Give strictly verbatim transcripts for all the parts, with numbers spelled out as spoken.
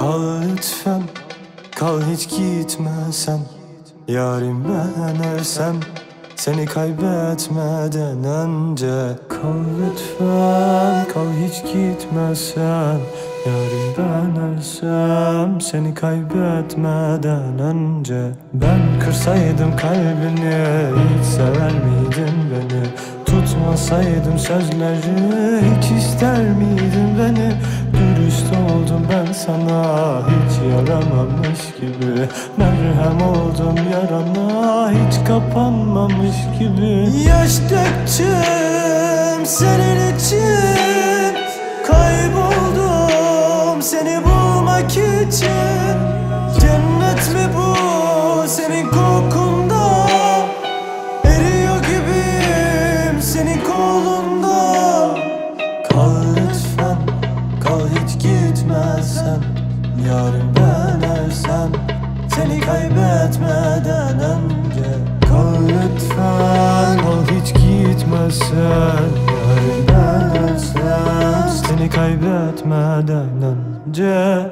Kal lütfen, kal hiç gitme sen. Yarim ben ölsem seni kaybetmeden önce. Kal lütfen, kal hiç gitme sen. Yarim ben ölsem seni kaybetmeden önce. Ben kırsaydım kalbini, hiç sever miydin beni? Tutmasaydım sözleri, hiç ister miydin beni? Dürüst oldum ben sana, hiç yaramamış gibi. Merhem oldum yarana, hiç kapanmamış gibi. Yaş döktüm senin için, kayboldum seni bulmak için. Cennet mi bu senin kokunda? Eriyor gibiyim senin kolunda. Kal lütfen, kal hiç gitmezsen. Yarın ben ölsem seni kaybetmeden önce. Kal lütfen, kal hiç gitmezsen. Yarın ben ölsem seni kaybetmeden önce.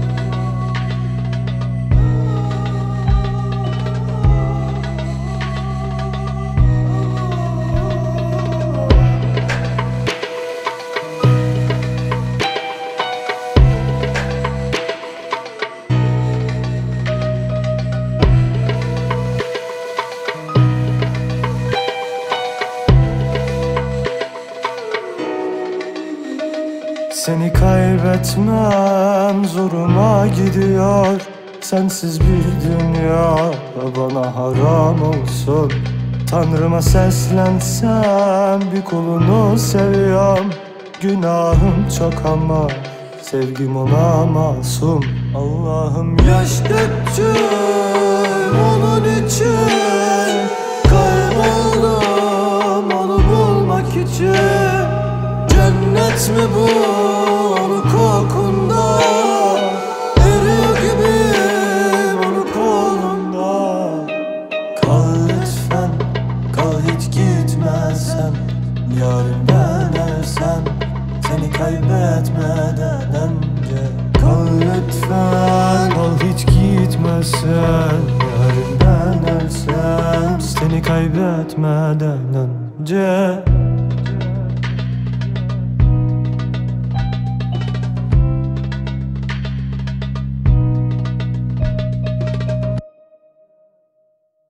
Seni kaybetmem zoruma gidiyor. Sensiz bir dünya bana haram olsun. Tanrıma seslensem bir kulunu seviyorum. Günahım çok ama sevgim ona masum. Allah'ım yaş döktüm onun için. Kayboldum onu bulmak için. Cennet mi bu onun kokunda? Eriyor gibiyim onun kolunda. Kal lütfen, kal hiç gitmezsem. Yarın ben ölsem seni kaybetmeden önce. Kal lütfen, kal hiç gitmezsen. Yarın ben ölsem seni kaybetmeden önce.